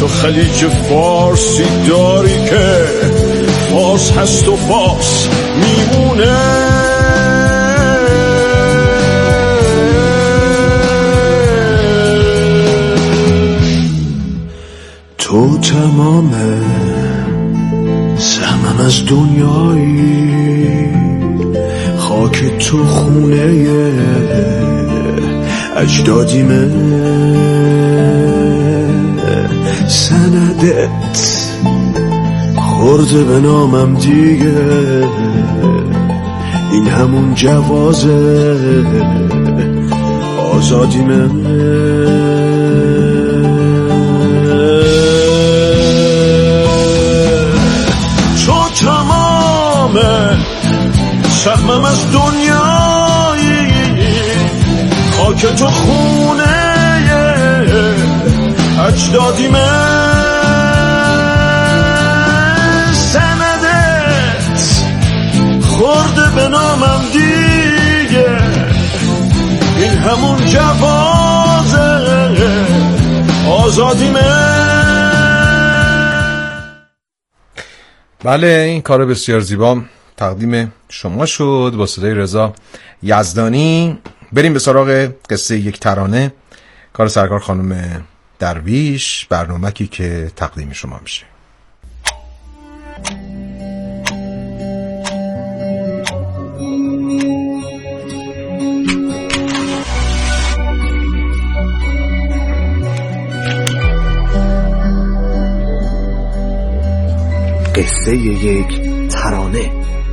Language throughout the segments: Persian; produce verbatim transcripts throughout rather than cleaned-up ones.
خلیج فارسی داری که فارس هست و فارس میمونه. تو تمامه سهمم از دنیایی، خاک تو خونه اجدادیمه، سندت خورده به نامم دیگه، این همون جوازه آزادیمه. تو تمامه سهمم از دنیایی، خاک تو خونه اجدادیمه، سندت خورده به نامم دیگه، این همون جوازه آزادیمه. بله این کار بسیار زیبا تقدیم شما شد با صدای رضا یزدانی. بریم به سراغ قصه یک ترانه، کار سرکار خانم درویش، برنامه‌ای که تقدیم شما میشه. قصه یک ترانه.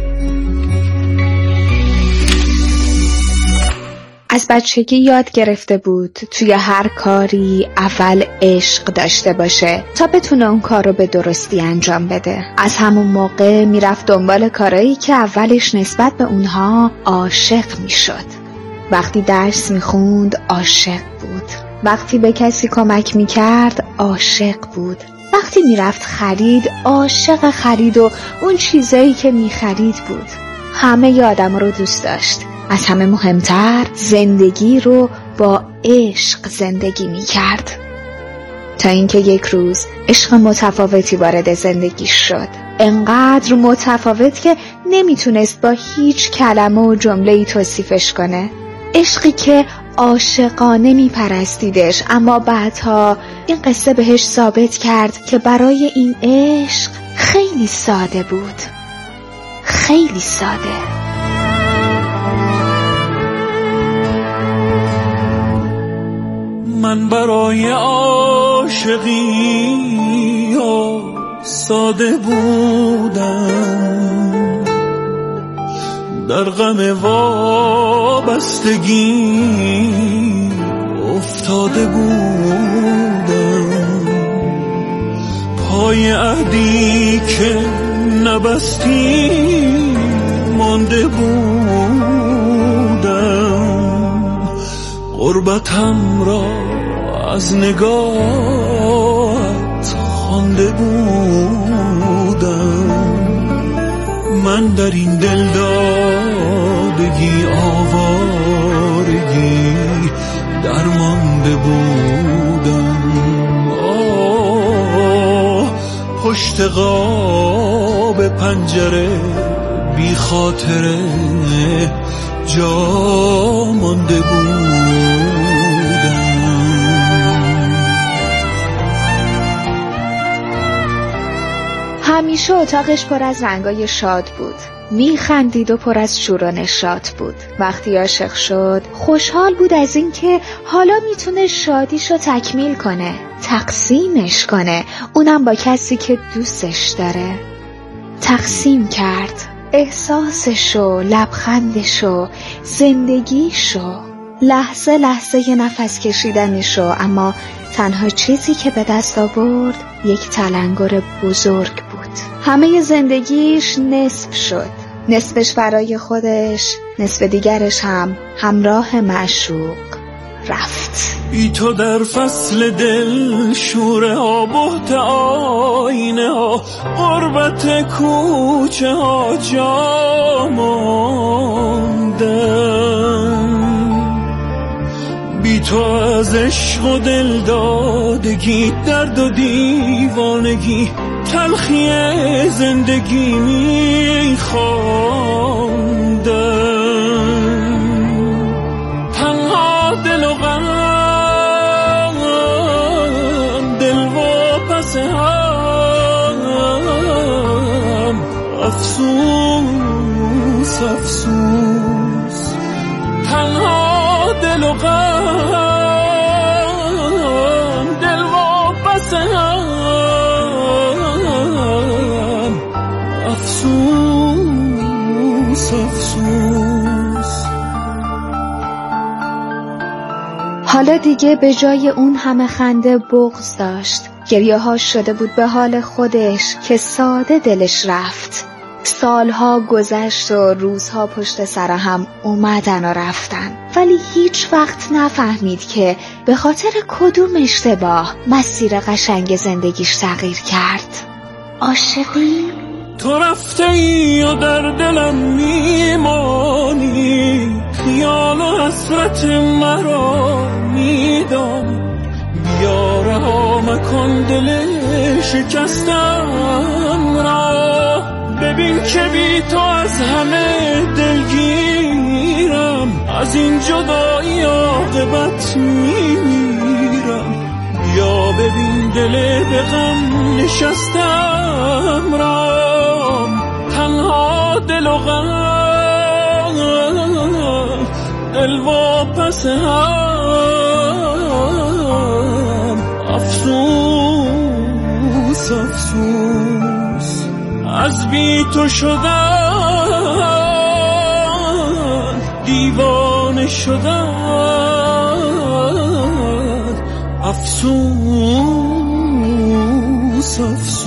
از بچگی یاد گرفته بود توی هر کاری اول عشق داشته باشه تا بتونه اون کار رو به درستی انجام بده. از همون موقع میرفت دنبال کارایی که اولش نسبت به اونها عاشق میشد. وقتی درس میخوند عاشق بود، وقتی به کسی کمک میکرد عاشق بود، وقتی میرفت خرید عاشق خرید و اون چیزایی که میخرید بود. همه ی آدم رو دوست داشت. از همه مهمتر زندگی رو با عشق زندگی میکرد، تا اینکه یک روز عشق متفاوتی وارد زندگیش شد، انقدر متفاوت که نمیتونست با هیچ کلمه و جمله‌ای توصیفش کنه. عشقی که عاشقانه میپرستیدش، اما بعدها این قصه بهش ثابت کرد که برای این عشق خیلی ساده بود، خیلی ساده. من برای عاشقی ساده بودم، در غم وابستگی افتاده بودم، پای عهدی که نبستی مانده بودم، غربتم را از نگاهت خوانده بودم، من در این دلدادگی آوارگی درمانده بودم. آه پشت قاب پنجره بی خاطره جا مانده بودم. همیشه اتاقش پر از رنگای شاد بود، میخندید و پر از شور و نشاط بود. وقتی عاشق شد خوشحال بود از این که حالا میتونه شادیشو تکمیل کنه، تقسیمش کنه، اونم با کسی که دوستش داره. تقسیم کرد احساسشو، لبخندشو، زندگیشو، لحظه لحظه یه نفس کشیدنشو. اما تنها چیزی که به دست آورد یک تلنگر بزرگ بود. همه زندگیش نصف شد، نصفش برای خودش، نصف دیگرش هم همراه معشوق رفت. بی تو در فصل دل شوره ها، بهت آینه ها، غربت کوچه ها جا ماندم. بی تو از عشق و دل دادگی، درد و دیوانگی، تلخی زندگی میخواندم. تنها دل و غم، دل و پس هم، افسوس افسوس. تنها دل و غم، دل و پس هم، افسوس افسوس. حالا دیگه به جای اون همه خنده بغض داشت. گریه ها شده بود به حال خودش که ساده دلش رفت. سالها گذشت و روزها پشت سر هم اومدن و رفتن، ولی هیچ وقت نفهمید که به خاطر کدوم اشتباه مسیر قشنگ زندگیش تغییر کرد. عاشقی؟ تو رفته ای و در دلم میمانی، خیال و حسرت مرا میدانی. بیا رها مکن دل شکستم را، ببین که بی تو از همه دلگیرم، از این جدایی عاقبت میمیرم. بیا ببین دل به غم نشستم را، تنها دل و غم، دل و پس هم، افسوس افسوس. از بی تو شدن، دیوانه شدن، افسوس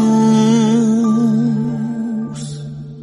افسوس.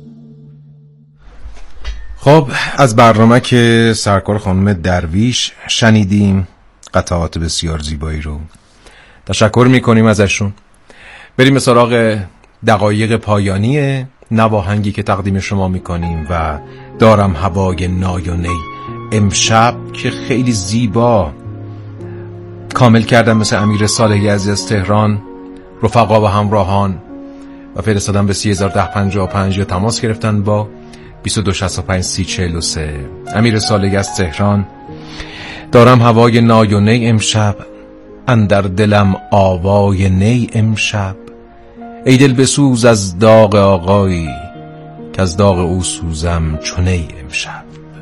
خب از برنامه که سرکار خانم درویش شنیدیم قطعات بسیار زیبایی رو، تشکر میکنیم ازشون. بریم به سراغ دقایق پایانی نواهنگی که تقدیم شما میکنیم و دارم هوای نای و نی امشب که خیلی زیبا کامل کردن مثل امیر صالحی عزیز از تهران، رفقا و همراهان و فرستادن به سی هزار ده پنجاه و پنج یا تماس گرفتن با بیست و دو شصت و پنج سی چهل و سه. امیر صالحی از تهران، دارم هوای نای و نی امشب، اندر دلم آوای نی امشب. ای دل بسوز از داغ آقایی، که از داغ او سوزم چونی امشب.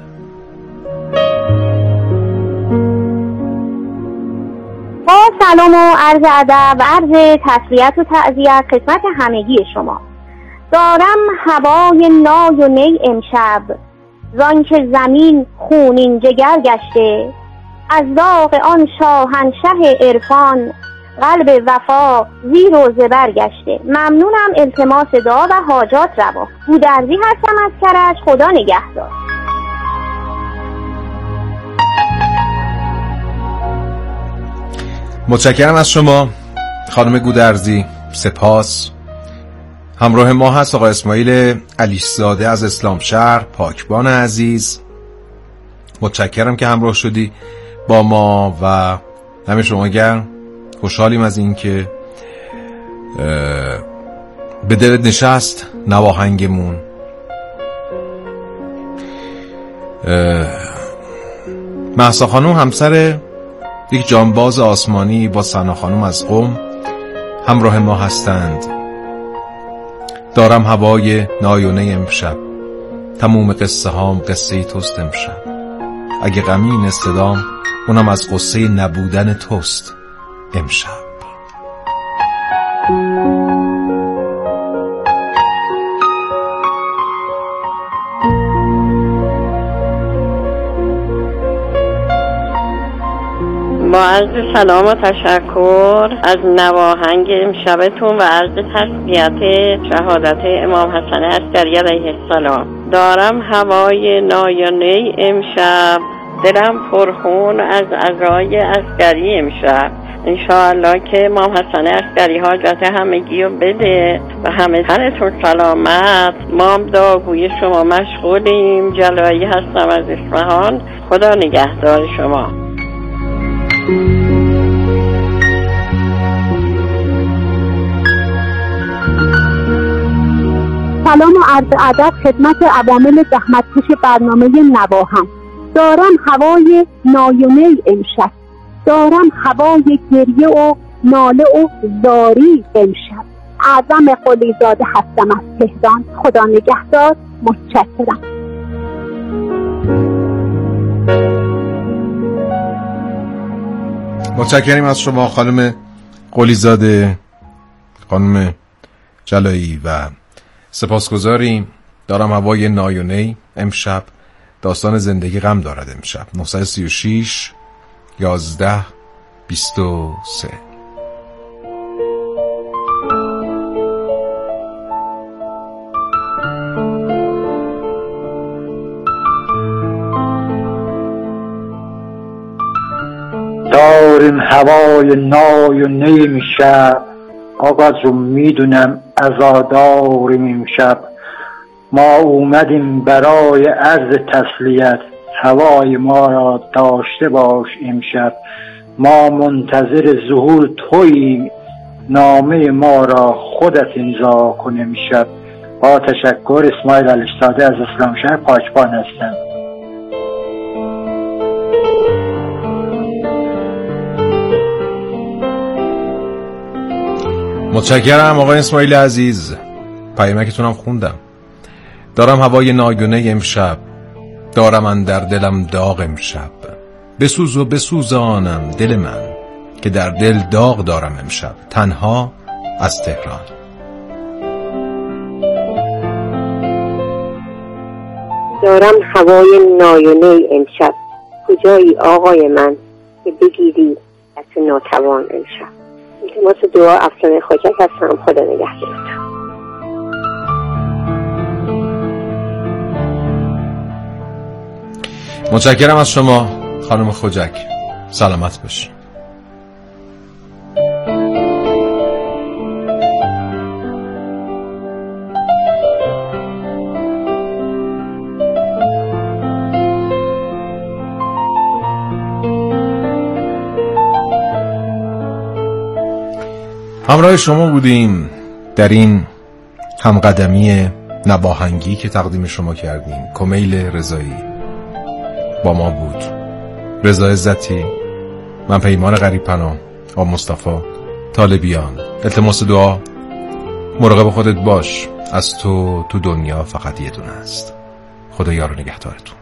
با سلام و عرض ادب و عرض تسلیت و تعزیت خدمت همگی شما. دارم هوای نای و نی امشب، زان که زمین خونین جگر گشته. از داغ آن شاهنشه عرفان، قلب وفا زیر و زبر گشته. ممنونم. التماس دعا و حاجات روا. گودرزی هستم از کرج. خدا نگهدار. متشکرم از شما خانم گودرزی. سپاس. همراه ما هست آقای اسماعیل علیشزاده از اسلام شهر، پاکبان عزیز. متشکرم که همراه شدی با ما و همه شما گرم. خوشحالیم از این که به دلت نشست نواهنگمون. مهسا خانم همسر یک جانباز آسمانی با ثنا خانم از قم همراه ما هستند. دارم هوای نای و نی امشب، تموم قصه هام قصه توست امشب. اگه غمین صدام اونم از قصه نبودن توست امشب. با عرض سلام و تشکر از نواهنگ امشبتون و عرض تسلیت شهادت امام حسن عسکری علیه السلام. دارم هوای نای و نی امشب، دلم پرخون از عزای عسکری امشب. انشاءالله که امام حسن عسکری حاجت همگی رو بده و همه تنتون سلامت. ما هم دعاگوی شما مشغولیم. جلایی هستم از اصفهان. خدا نگهدار شما. سلام و عرض ادب خدمت عوامل زحمتکش برنامه نواهم. دارم هوای نایونه امشب، دارم هوای گریه و ناله و زاری امشب. اعظم قلیزاده هستم از تهران. خدا نگهدار. متشکرم. متشکریم از شما خانم قلیزاده، خانم جلایی، و سپاسگزاریم. دارم هوای نایونی امشب، داستان زندگی غم دارد امشب. نه سه شش یازده بیست و سه. داریم هوای نای و نیم شب، آقا جون میدونم عزاداریم امشب. ما اومدیم برای عرض تسلیت، هوای ما را داشته باش امشب. ما منتظر ظهور توییم، نامه ما را خودت امضا کن امشب. با تشکر، اسماعیل علیزاده از اسلامشهر پاکبان هستم. متشکرم آقای اسماعیل عزیز، پیامکتونم خوندم. دارم هوای ناگونه امشب، دارم اندر دلم داغ امشب. بسوز و بسوزانم دل من، که در دل داغ دارم امشب. تنها از تهران. دارم هوای نایونه امشب، کجایی آقای من که بگیری از ناتوان امشب. التماس دعا افسانه خاجک هستم. خدا نگهدارتون. متشکرم از شما خانم خوجک، سلامت باشی. همراه شما بودیم در این همقدمی نواهنگی که تقدیم شما کردیم. کمیل رضایی با ما بود، رضا عزتی، من پیمان غریب پناه، آقا مصطفی طالبیان. التماس دعا، مراقب خودت باش، از تو تو دنیا فقط یه دونه است. خدا یار و نگهدارتون.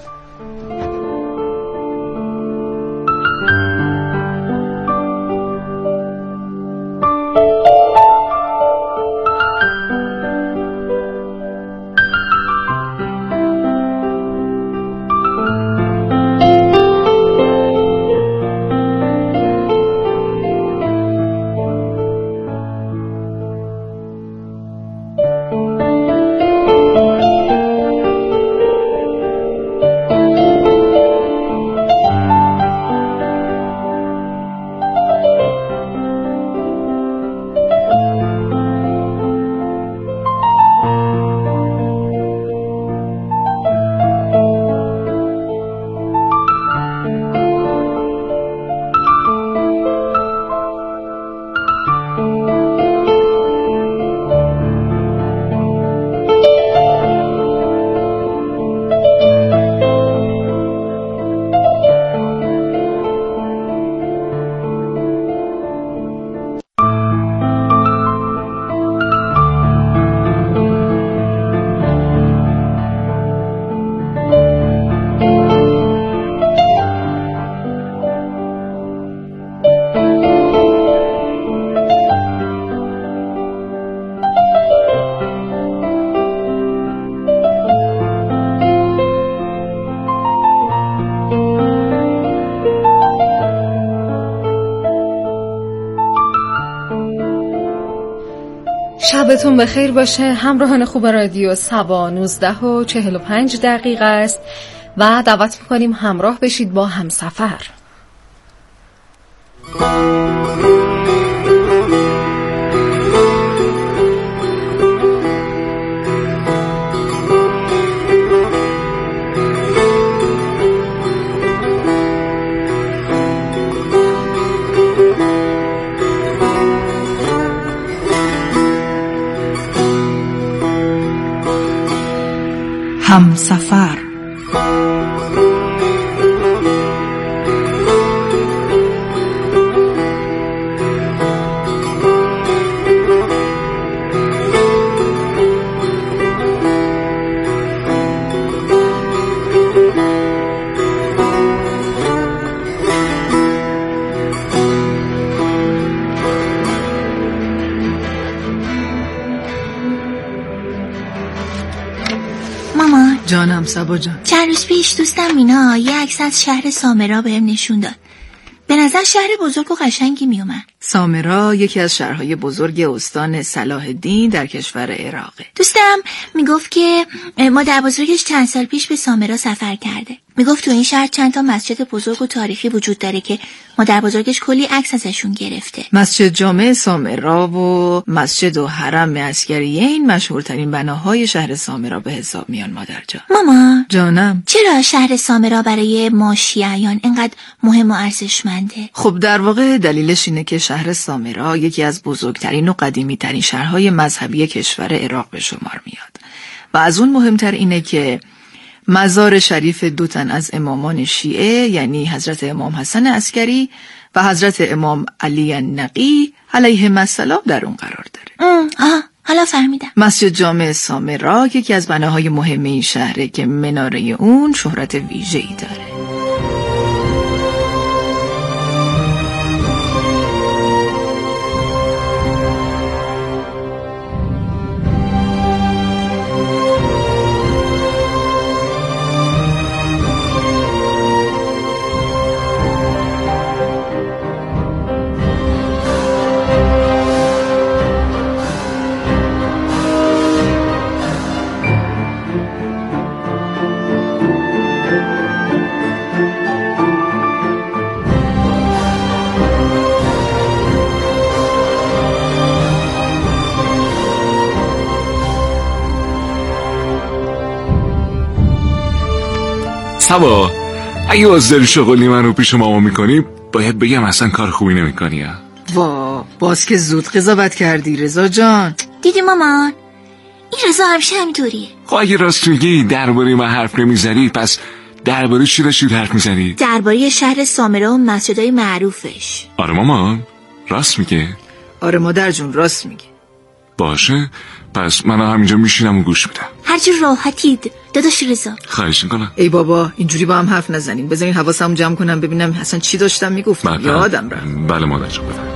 شبتون بخیر باشه همراهان خوب رادیو سبا. نوزده و چهل و پنج دقیقه است و دعوت میکنیم همراه بشید با همسفر. همسفر. جانم سبا جان. چند روز پیش دوستم مینا یه عکس از شهر سامرا بهم نشون داد. به نظر شهر بزرگ و قشنگی میومد. سامرا یکی از شهرهای بزرگ استان صلاح الدین در کشور عراقه. دوستم میگفت که مادر بزرگش چند سال پیش به سامرا سفر کرده. میگفت تو این شهر چند تا مسجد بزرگ و تاریخی وجود داره که مادر بزرگش کلی عکس ازشون گرفته. مسجد جامع سامرا و مسجد و حرم عسکریه این مشهورترین بناهای شهر سامرا به حساب میان مادر جان. ماما جانم، چرا شهر سامرا برای ما شیعیان اینقدر مهم و ارزشمنده؟ خب در واقع دلیلش اینه که شهر سامرا یکی از بزرگترین و قدیمی ترین شهرهای مذهبی کشور عراق به شمار میاد و از اون مهمتر اینه که مزار شریف دو تن از امامان شیعه یعنی حضرت امام حسن عسکری و حضرت امام علی النقی علیهم السلام در اون قرار داره. آه حالا فهمیدم. مسجد جامع سامرا یکی از بناهای مهم این شهره که مناره اون شهرت ویژه‌ای داره. سبا اگه بازداری شغلی من رو پیش ماما میکنی باید بگم اصلا کار خوبی نمیکنی. وا باز که زود قضاوت کردی رضا جان. دیدی مامان این رضا همیشه همینطوریه. خب اگه راست میگی درباره من حرف نمیزنی پس درباره چی داشتی حرف میزنی؟ درباره شهر سامرا و مسجدای معروفش. آره ماما راست میگه. آره مادر جون راست میگه. باشه پس من همینجا میشینم و گوش میدم. هر جور راحتید داداش رضا. خواهش میکنم. ای بابا اینجوری با هم حرف نزنیم، بذارین حواسمو جمع کنم ببینم اصلا چی داشتم میگفتم. یادم رفت. بله مادر جون بفرمایید.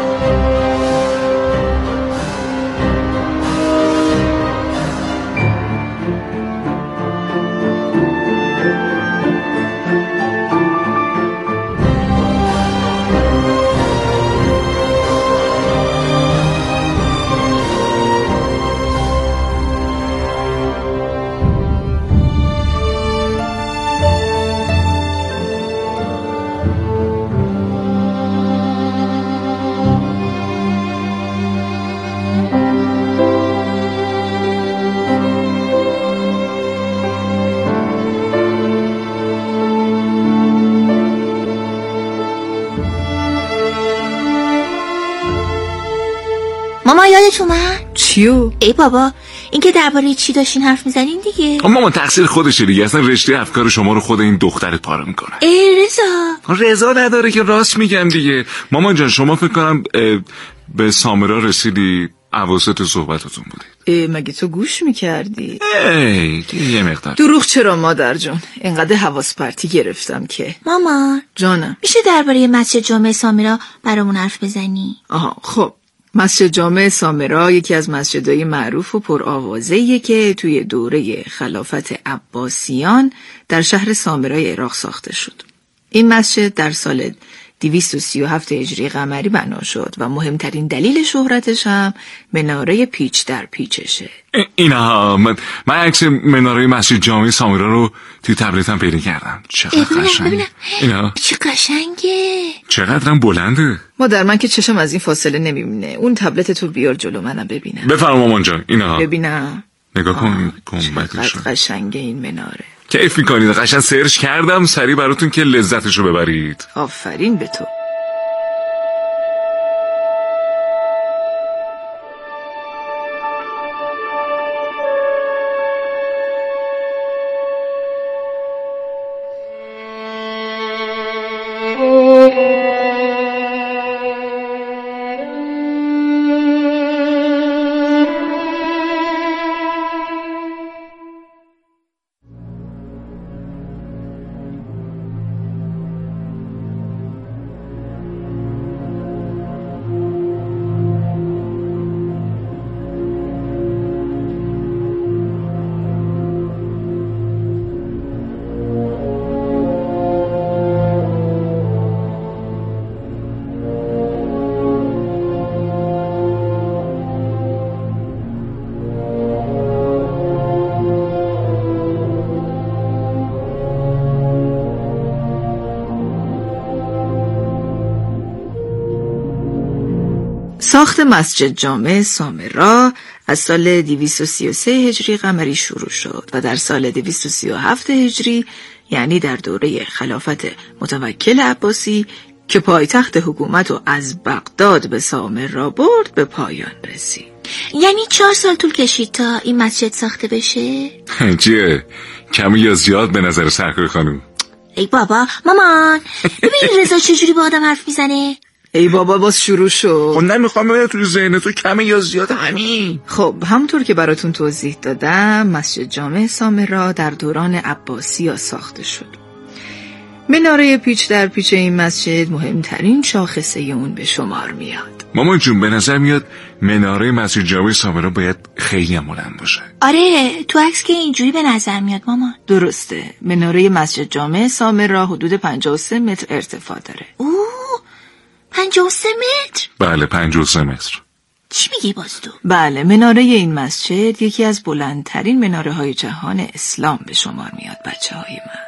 ماما یادت اومد؟ چیو؟ ای بابا این که درباره چی داشتین حرف میزنین دیگه. ماما تقصیر خودشه دیگه، اصلا رشته افکار شما رو خود این دخترت پاره میکنه. ای رضا رضا نداره که راست میگم دیگه. مامان جان شما فکر کنم به سامرا رسیدی اواسط صحبتتون بودید. مگه تو گوش میکردی؟ ای یه مقدار. دروغ چرا مادر جان، اینقدر حواس پرتی گرفتم که. مامان جانم میشه درباره مسجد جامع سامرا برامون حرف بزنی؟ آها خب مسجد جامع سامرا یکی از مسجدهای معروف و پرآوازه‌ایه که توی دوره خلافت عباسیان در شهر سامرای عراق ساخته شد. این مسجد در سال دویست و سی و هفت هجری قمری بنا شد و مهمترین دلیل شهرتش هم مناره پیچ در پیچشه. اینا من من عکس مناره مسجد جامع سامرا رو توی تبلتم پیدا کردم. چقدر قشنگه. اینا چه قشنگه. چقدرم بلنده. مادر من که چشم از این فاصله نمیبینه. اون تبلت تو بیار جلو منم ببینم. بفرما مامان جان. اینا ببینم. نگاه کن گنبدش. چقدر قشنگه این مناره. کیف میکنید؟ قشنگ سرچ کردم سریع براتون که لذتشو ببرید. آفرین به تو. ساخت مسجد جامع سامرا از سال دویست و سی و سه هجری قمری شروع شد و در سال دویست و سی و هفت هجری، یعنی در دوره خلافت متوکل عباسی که پایتخت حکومت رو از بغداد به سامرا برد، به پایان رسید. یعنی چهار سال طول کشید تا این مسجد ساخته بشه؟ چیه؟ کمی یا زیاد به نظر سرکار خانم؟ ای بابا، مامان ببین رضا چجوری با آدم حرف میزنه. ای بابا باز شروع شد. خب نمیخوام ببینم توی ذهن تو کمی یا زیاد همین. خب همونطور که براتون توضیح دادم، مسجد جامع سامرا در دوران عباسی ساخته شد. مناره پیچ در پیچ این مسجد مهمترین شاخصه اون به شمار میاد. مامان جون، به نظر میاد مناره مسجد جامع سامرا باید خیلی هم بلند باشه. آره، تو عکس که اینجوری به نظر میاد مامان. درسته، مناره مسجد جامع سامرا حدود پنجاه و سه متر ارتفاع داره. اوه، پنجاه و سه متر؟ بله، پنجاه و سه متر. چی میگی باز تو؟ بله، مناره این مسجد یکی از بلندترین مناره های جهان اسلام به شمار میاد بچه های من.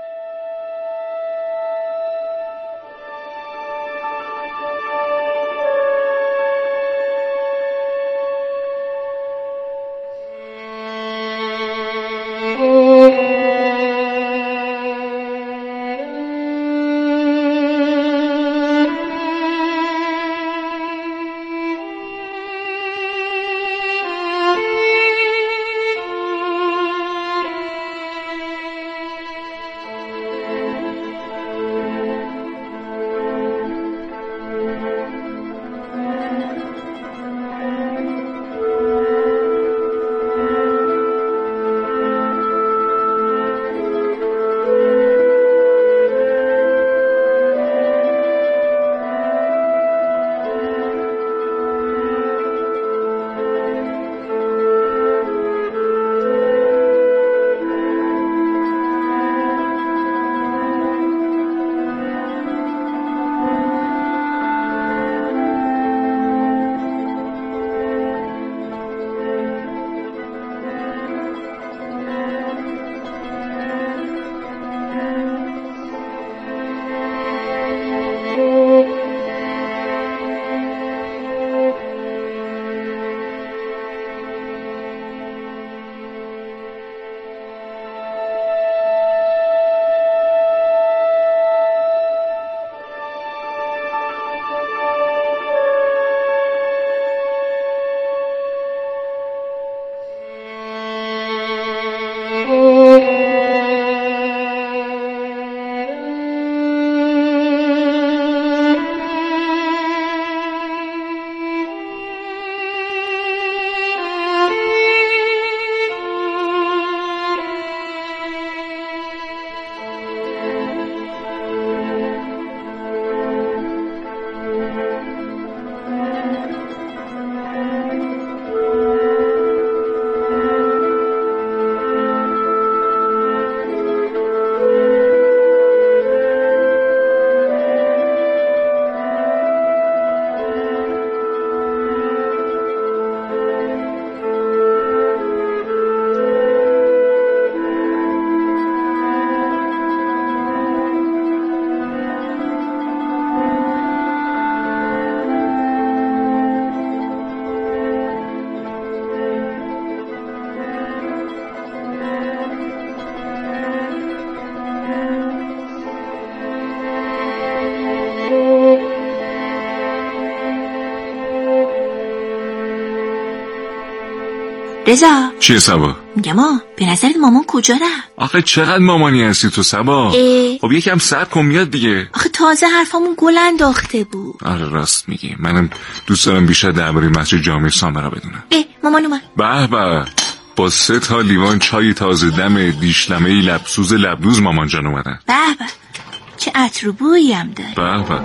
رضا چیه سبا؟ میگم آه به نظرت مامان کجا رفت؟ آخه چقدر مامانی هستی تو سبا؟ خب یکم صبر کن میاد دیگه. آخه تازه حرفامون گل انداخته بود. آره راست میگی، منم دوست دارم بیشتر درباره مسجد جامع سامرا بدونم. اه مامان اومد. به به، با سه تا لیوان چای تازه دم دیشلمه لبسوز لبدوز مامان جان اومدن. به به، چه عطر و بویی هم داره. به به.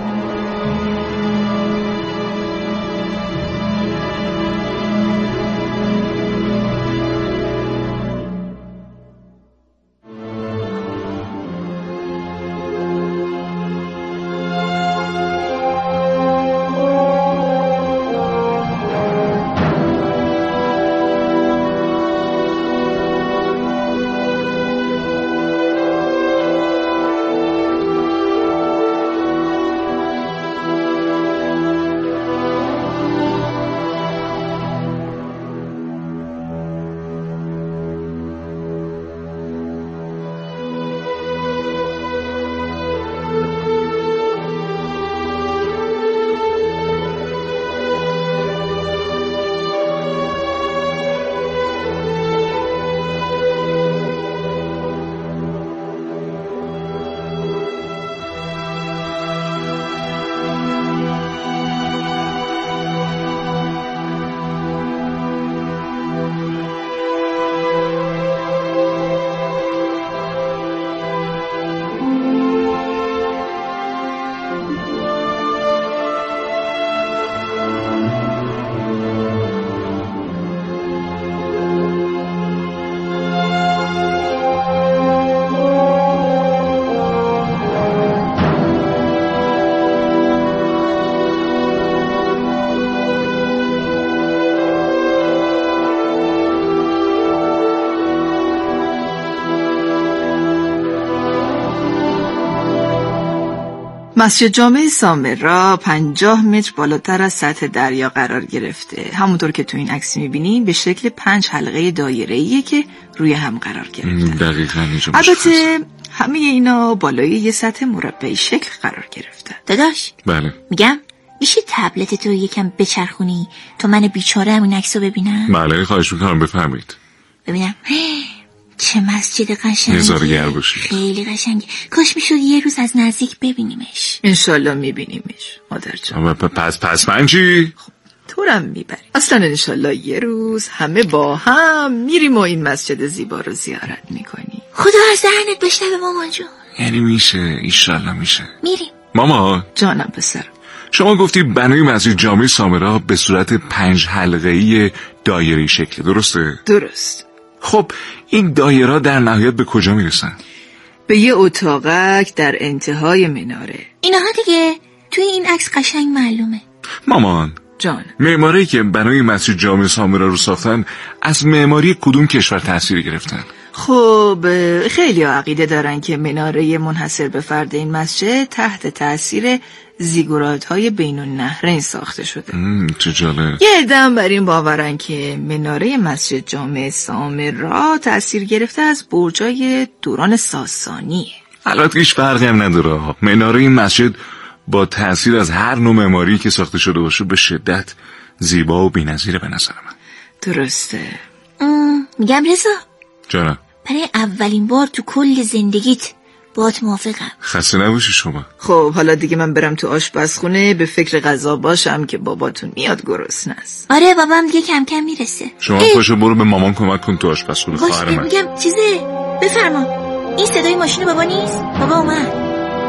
مسجد جامع سامرا پنجاه متر بالاتر از سطح دریا قرار گرفته. همونطور که تو این عکس میبینین به شکل پنج حلقه دایره‌ایه که روی هم قرار گرفته. دقیقاً اینجا. البته همه اینا بالای یه سطح مربعی شکل قرار گرفته. داداش بله میگم میشه تبلت تو یکم بچرخونی تا من بیچاره همین عکسو ببینم؟ بله خواهش میکنم بفهمید. ببینم چه مسجد قشنگی، نظاره‌گر باشی. خیلی قشنگه. کاش میشد یه روز از نزدیک ببینیمش. انشالله میبینیمش مادر جان. پس پس من چی؟ خب تورم میبری. اصلا انشالله یه روز همه با هم میریم و این مسجد زیبا رو زیارت میکنیم. خدا از دهنت بشنوه مامان جون. یعنی میشه، ایشالله میشه. میریم. ماما جانم پسر، شما گفتی بنای مسجد جامع سامرا به صورت پنج حلقه‌ای دایره‌ای شکل، درسته؟ درست. خب این دایره در نهایت به کجا میرسن؟ به یه اتاقک در انتهای مناره. اینها دیگه توی این عکس قشنگ معلومه. مامان جان، معماری که بنای مسجد جامع سامرا رو ساختن از معماری کدوم کشور تأثیر گرفتن؟ خب خیلی عقیده دارن که مناره منحصر به فرد این مسجد تحت تأثیر زیگورات‌های بین النهرین ساخته شده. چه جالب. یه عده‌ام بر این باورن که مناره مسجد جامع سامرا تأثیر گرفته از برجای دوران ساسانیه. البته هیچ فرقی هم نداره. مناره این مسجد با تأثیر از هر نوع معماری که ساخته شده باشه به شدت زیبا و بی‌نظیره به نظر من. درسته. میگم رضا جانم، برای اولین بار تو کل زندگیت باهات موافقم. خسته نباشی شما. خب حالا دیگه من برم تو آشپزخونه به فکر غذا باشم که باباتون میاد گرسنه است. آره بابام دیگه کم کم میرسه. شما پاشو برو به مامان کمک کن تو آشپزخونه خواهر من. میگم چیزه بفرما. این صدای ماشین بابا نیست؟ بابا اومد.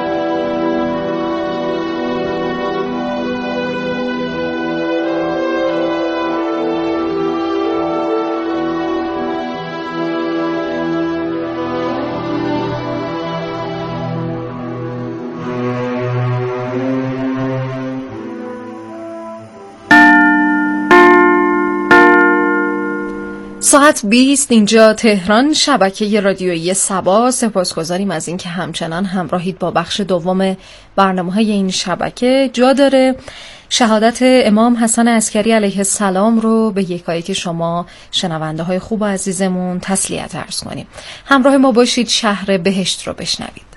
ساعت بیست اینجا تهران، شبکه رادیویی سبا. سپاسگزاریم از اینکه همچنان همراهید با بخش دوم برنامه‌های این شبکه. جا داره شهادت امام حسن عسکری علیه السلام رو به یکایک شما شنونده های خوب و عزیزمون تسلیت عرض کنیم. همراه ما باشید، شهر بهشت رو بشنوید.